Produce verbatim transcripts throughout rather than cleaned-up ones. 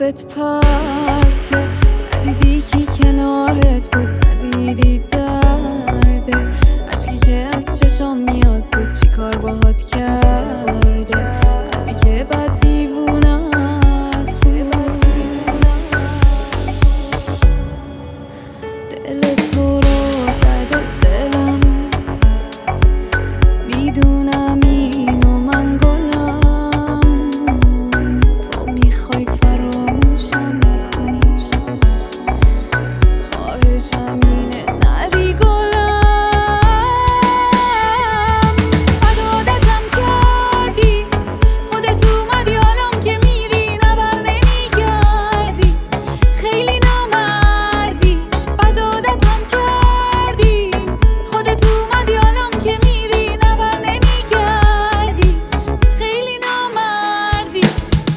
دلت پرته، ندیدی کی کنارت بود، ندیدی درده عشقی که از چشام میاد زود چی کار باهات کرده، قلبی که بد دیوونت بود. دل تو رو زده دلم، میدونم اینو من گلم، تو میخوای فراموشم کنی، خواهشم اینه نری گلم. بد عادتم کردی، خودت اومدی حالم که میری نبر نمیگردی، خیلی نامردی. بد عادتم کردی، خودت اومدی حالم که میری نبر نمیگردی، خیلی نامردی.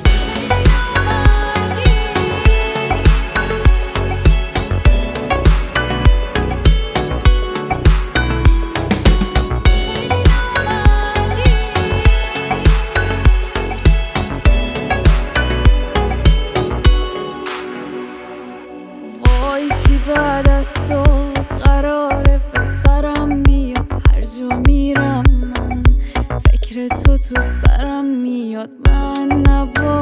وای چی بعد از صبح قراره به سرم بیاد، هر جا میرم من فکر تو تو سرم میاد. من نبا